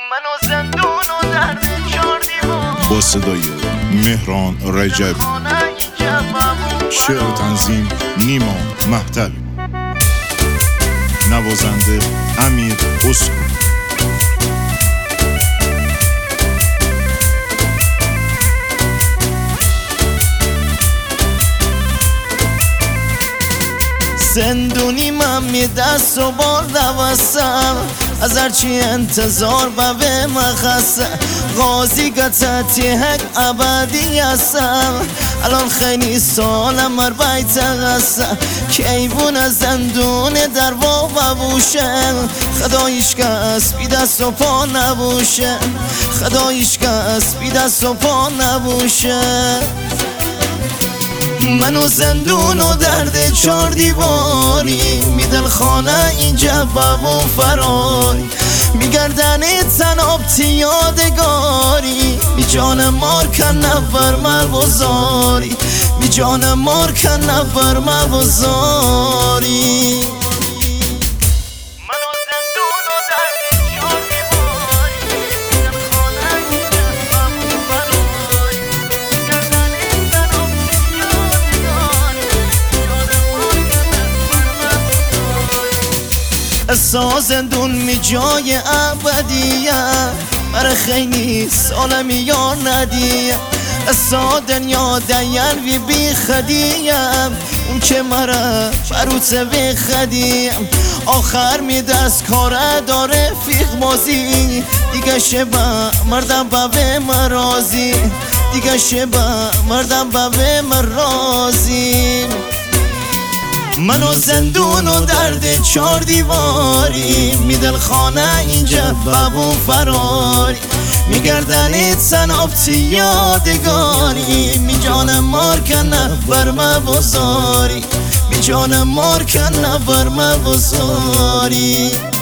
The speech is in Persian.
منو زندون و درد چار دیوار با صدای مهران رجبی، شعر تنظیم نیما مهدوی، نوازنده امیر اسکو. زندونی من می دست و بردم وسم از هرچی انتظار به مخصه غازی گتتی هک ابدی هستم الان خیلی سالم مر بیت غصه کیبون زندون در و بوشه خدایش کس بی دست و پا نبوشه خدایش کس بی دست و پا نبوشه منو زندون و درد چار دیواری میدل خانه اینجا و فراری میگردن تنابتی یادگاری می جان مار کن نفر موزاری می جان مار کن نفر موزاری زندون می جای ابدیه مر خیلی سالم یا ندیه دنیا دین وی بی خدیم اون که مرا بروت بی خدیم آخر می دست کاره داره فیق مازی دیگه شبه مردم به مرازی دیگه شبه مردم به مرازی منو زندون و درد چار دیواری میدل خانه اینجا و فراری میگردن تنابتی یادگاری می جان مار کن نفر موزاری می جان مار کن نفر موزاری